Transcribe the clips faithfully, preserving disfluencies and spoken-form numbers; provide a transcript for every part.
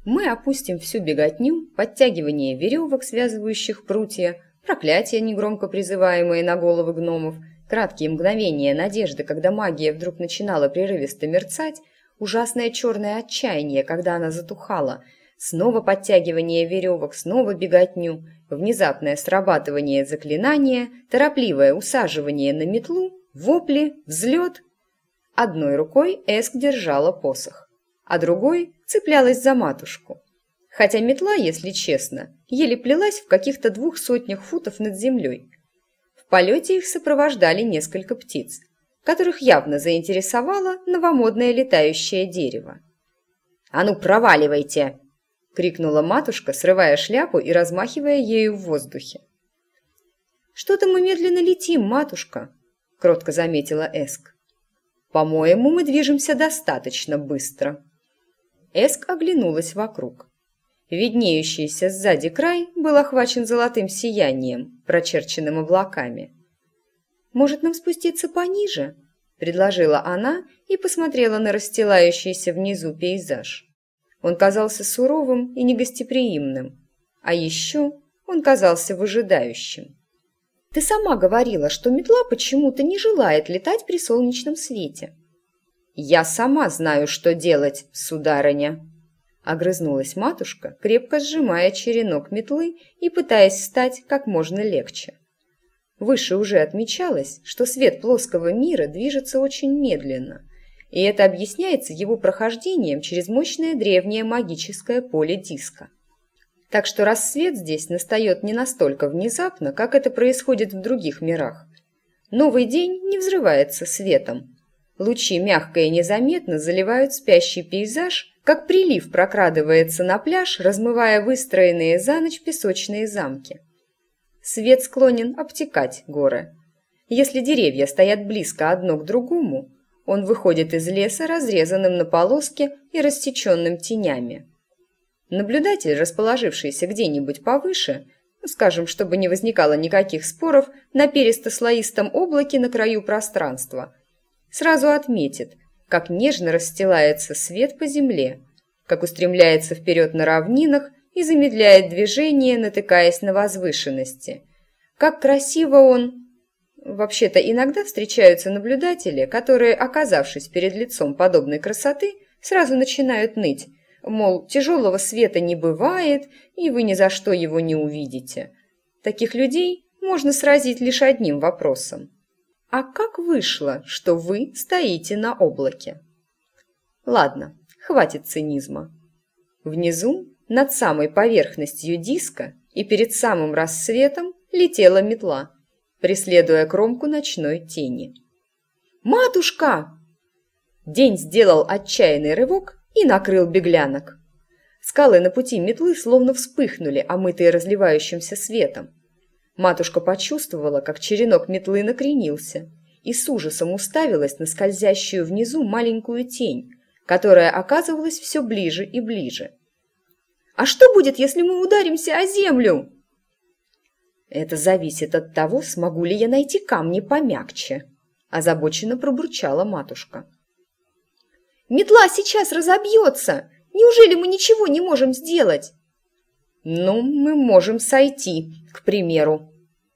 Мы опустим всю беготню, подтягивание веревок, связывающих прутья, проклятия, негромко призываемые на головы гномов, краткие мгновения надежды, когда магия вдруг начинала прерывисто мерцать, ужасное черное отчаяние, когда она затухала, снова подтягивание веревок, снова беготню, внезапное срабатывание заклинания, торопливое усаживание на метлу, вопли, взлет. Одной рукой Эск держала посох, а другой цеплялась за матушку. Хотя метла, если честно, еле плелась в каких-то двух сотнях футов над землей. В полете их сопровождали несколько птиц, которых явно заинтересовало новомодное летающее дерево. «А ну, проваливайте!» — крикнула матушка, срывая шляпу и размахивая ею в воздухе. «Что-то мы медленно летим, матушка», — кротко заметила Эск. «По-моему, мы движемся достаточно быстро». Эск оглянулась вокруг. Виднеющийся сзади край был охвачен золотым сиянием, прочерченным облаками. «Может, нам спуститься пониже?» — предложила она и посмотрела на расстилающийся внизу пейзаж. Он казался суровым и негостеприимным, а еще он казался выжидающим. «Ты сама говорила, что метла почему-то не желает летать при солнечном свете». «Я сама знаю, что делать, сударыня», — огрызнулась матушка, крепко сжимая черенок метлы и пытаясь встать как можно легче. Выше уже отмечалось, что свет плоского мира движется очень медленно, и это объясняется его прохождением через мощное древнее магическое поле диска. Так что рассвет здесь настает не настолько внезапно, как это происходит в других мирах. Новый день не взрывается светом. Лучи мягко и незаметно заливают спящий пейзаж, как прилив прокрадывается на пляж, размывая выстроенные за ночь песочные замки. Свет склонен обтекать горы. Если деревья стоят близко одно к другому, он выходит из леса разрезанным на полоски и рассеченным тенями. Наблюдатель, расположившийся где-нибудь повыше, скажем, чтобы не возникало никаких споров, на перисто-слоистом облаке на краю пространства, сразу отметит, как нежно расстилается свет по земле, как устремляется вперед на равнинах и замедляет движение, натыкаясь на возвышенности. Как красиво он... Вообще-то иногда встречаются наблюдатели, которые, оказавшись перед лицом подобной красоты, сразу начинают ныть, мол, тяжелого света не бывает, и вы ни за что его не увидите. Таких людей можно сразить лишь одним вопросом. А как вышло, что вы стоите на облаке? Ладно, хватит цинизма. Внизу, над самой поверхностью диска и перед самым рассветом, летела метла, преследуя кромку ночной тени. «Матушка!» День сделал отчаянный рывок и накрыл беглянок. Скалы на пути метлы словно вспыхнули, омытые разливающимся светом. Матушка почувствовала, как черенок метлы накренился, и с ужасом уставилась на скользящую внизу маленькую тень, которая оказывалась все ближе и ближе. «А что будет, если мы ударимся о землю?» «Это зависит от того, смогу ли я найти камни помягче», – озабоченно пробурчала матушка. «Метла сейчас разобьется! Неужели мы ничего не можем сделать?» «Ну, мы можем сойти, к примеру».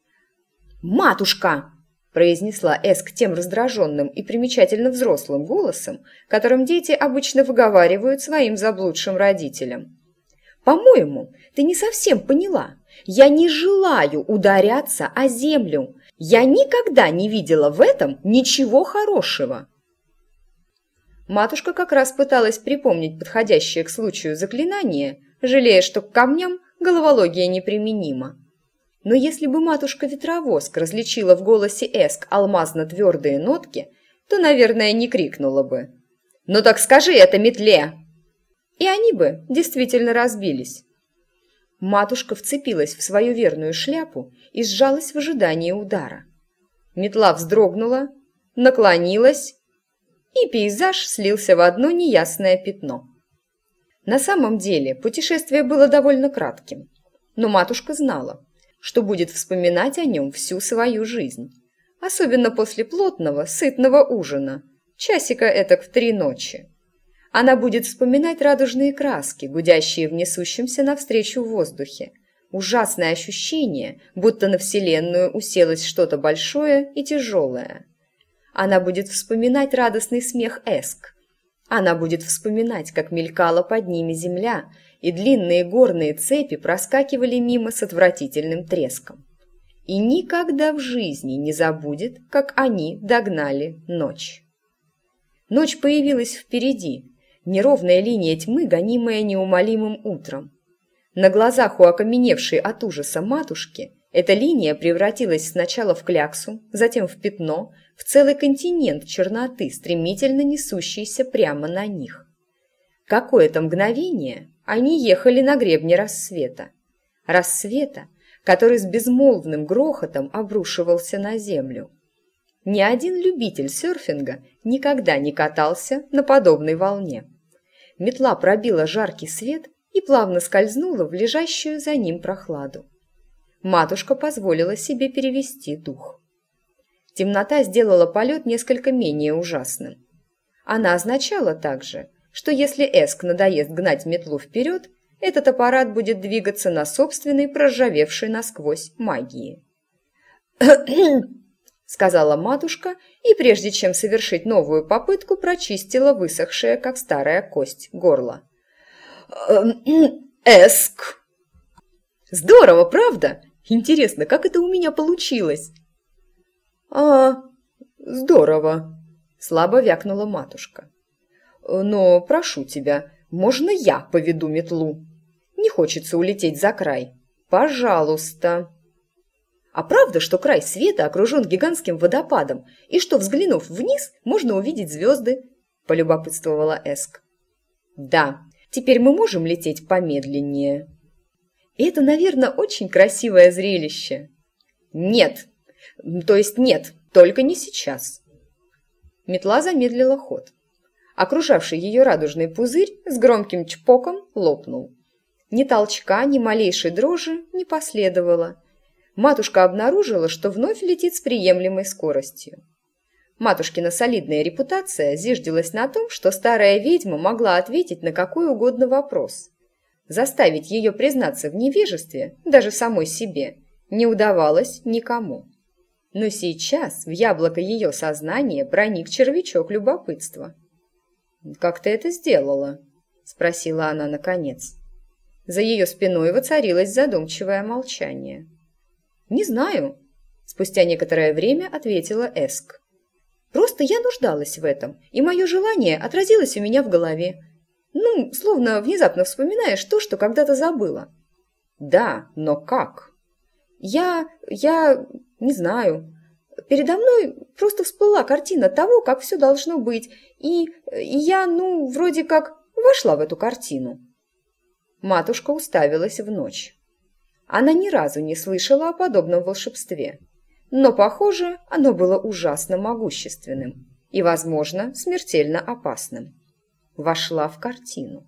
«Матушка!» – произнесла Эск тем раздраженным и примечательно взрослым голосом, которым дети обычно выговаривают своим заблудшим родителям. «По-моему, ты не совсем поняла. Я не желаю ударяться о землю. Я никогда не видела в этом ничего хорошего». Матушка как раз пыталась припомнить подходящее к случаю заклинание, жалея, что к камням головология неприменима. Но если бы матушка-ветровоск различила в голосе Эск алмазно-твердые нотки, то, наверное, не крикнула бы: «Ну так скажи это метле!» И они бы действительно разбились. Матушка вцепилась в свою верную шляпу и сжалась в ожидании удара. Метла вздрогнула, наклонилась, и пейзаж слился в одно неясное пятно. На самом деле путешествие было довольно кратким, но матушка знала, что будет вспоминать о нем всю свою жизнь, особенно после плотного, сытного ужина, часика этак в три ночи. Она будет вспоминать радужные краски, гудящие в несущемся навстречу воздухе. Ужасное ощущение, будто на Вселенную уселось что-то большое и тяжелое. Она будет вспоминать радостный смех Эск. Она будет вспоминать, как мелькала под ними земля, и длинные горные цепи проскакивали мимо с отвратительным треском. И никогда в жизни не забудет, как они догнали ночь. Ночь появилась впереди, неровная линия тьмы, гонимая неумолимым утром. На глазах у окаменевшей от ужаса матушки эта линия превратилась сначала в кляксу, затем в пятно, в целый континент черноты, стремительно несущийся прямо на них. Какое-то мгновение они ехали на гребне рассвета. Рассвета, который с безмолвным грохотом обрушивался на землю. Ни один любитель серфинга никогда не катался на подобной волне. Метла пробила жаркий свет и плавно скользнула в лежащую за ним прохладу. Матушка позволила себе перевести дух. Темнота сделала полет несколько менее ужасным. Она означала также, что если Эск надоест гнать метлу вперед, этот аппарат будет двигаться на собственной проржавевшей насквозь магии. Сказала матушка, и прежде чем совершить новую попытку, прочистила высохшее, как старая кость, горло. «Эск!» «Здорово, правда? Интересно, как это у меня получилось?» «А, здорово!» – слабо вякнула матушка. «Но прошу тебя, можно я поведу метлу? Не хочется улететь за край. Пожалуйста!» «А правда, что край света окружен гигантским водопадом, и что, взглянув вниз, можно увидеть звезды?» – полюбопытствовала Эск. «Да, теперь мы можем лететь помедленнее». «Это, наверное, очень красивое зрелище». «Нет, то есть нет, только не сейчас». Метла замедлила ход. Окружавший ее радужный пузырь с громким чпоком лопнул. Ни толчка, ни малейшей дрожи не последовало. Матушка обнаружила, что вновь летит с приемлемой скоростью. Матушкина солидная репутация зиждилась на том, что старая ведьма могла ответить на какой угодно вопрос. Заставить ее признаться в невежестве, даже самой себе, не удавалось никому. Но сейчас в яблоко ее сознания проник червячок любопытства. «Как ты это сделала?» – спросила она наконец. За ее спиной воцарилось задумчивое молчание. «Не знаю», – спустя некоторое время ответила Эск. «Просто я нуждалась в этом, и мое желание отразилось у меня в голове. Ну, словно внезапно вспоминаешь то, что когда-то забыла». «Да, но как?» «Я... я... не знаю. Передо мной просто всплыла картина того, как все должно быть, и, и я, ну, вроде как вошла в эту картину». Матушка уставилась в ночь. Она ни разу не слышала о подобном волшебстве, но, похоже, оно было ужасно могущественным и, возможно, смертельно опасным. Вошла в картину.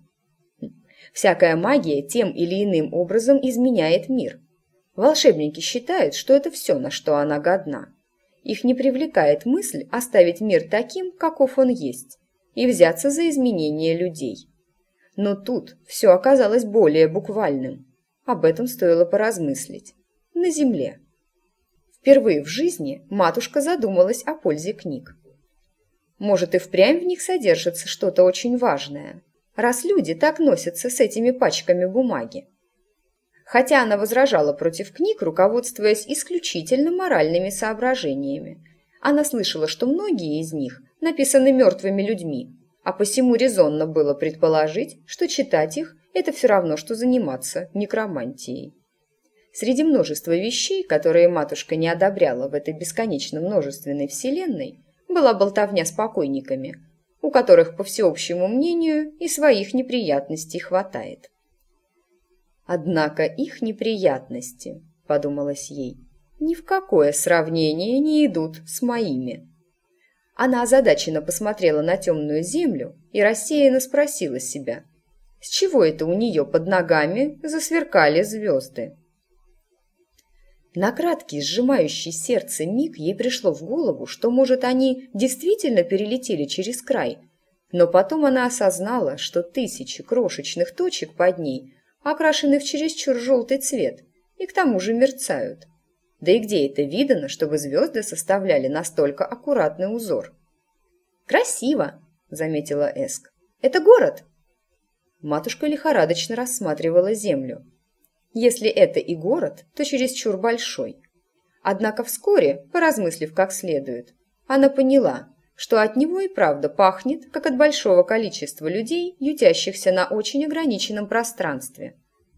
Всякая магия тем или иным образом изменяет мир. Волшебники считают, что это все, на что она годна. Их не привлекает мысль оставить мир таким, каков он есть, и взяться за изменение людей. Но тут все оказалось более буквальным. Об этом стоило поразмыслить. На земле. Впервые в жизни матушка задумалась о пользе книг. Может, и впрямь в них содержится что-то очень важное, раз люди так носятся с этими пачками бумаги. Хотя она возражала против книг, руководствуясь исключительно моральными соображениями. Она слышала, что многие из них написаны мертвыми людьми, а посему резонно было предположить, что читать их – это все равно, что заниматься некромантией. Среди множества вещей, которые матушка не одобряла в этой бесконечно множественной вселенной, была болтовня с покойниками, у которых, по всеобщему мнению, и своих неприятностей хватает. «Однако их неприятности, — подумалось ей, — ни в какое сравнение не идут с моими». Она озадаченно посмотрела на темную землю и рассеянно спросила себя, с чего это у нее под ногами засверкали звезды. На краткий, сжимающий сердце миг ей пришло в голову, что, может, они действительно перелетели через край, Но потом она осознала, что тысячи крошечных точек под ней окрашены в чересчур желтый цвет и к тому же мерцают. Да и где это видано, чтобы звезды составляли настолько аккуратный узор? «Красиво!» — заметила Эск. «Это город?» Матушка лихорадочно рассматривала землю. Если это и город, то чересчур большой. Однако вскоре, поразмыслив как следует, она поняла, что от него и правда пахнет, как от большого количества людей, ютящихся на очень ограниченном пространстве.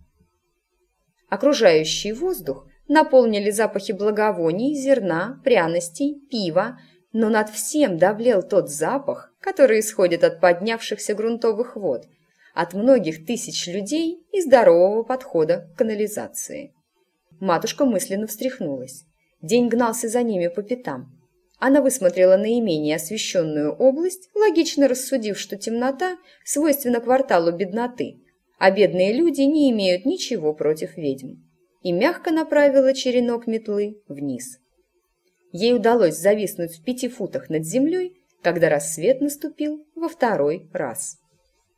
Окружающий воздух наполнили запахи благовоний, зерна, пряностей, пива, но над всем давлел тот запах, который исходит от поднявшихся грунтовых вод, от многих тысяч людей и здорового подхода к канализации. Матушка мысленно встряхнулась. День гнался за ними по пятам. Она высмотрела наименее освещенную область, логично рассудив, что темнота свойственна кварталу бедноты, а бедные люди не имеют ничего против ведьм, и мягко направила черенок метлы вниз. Ей удалось зависнуть в пяти футах над землей, когда рассвет наступил во второй раз.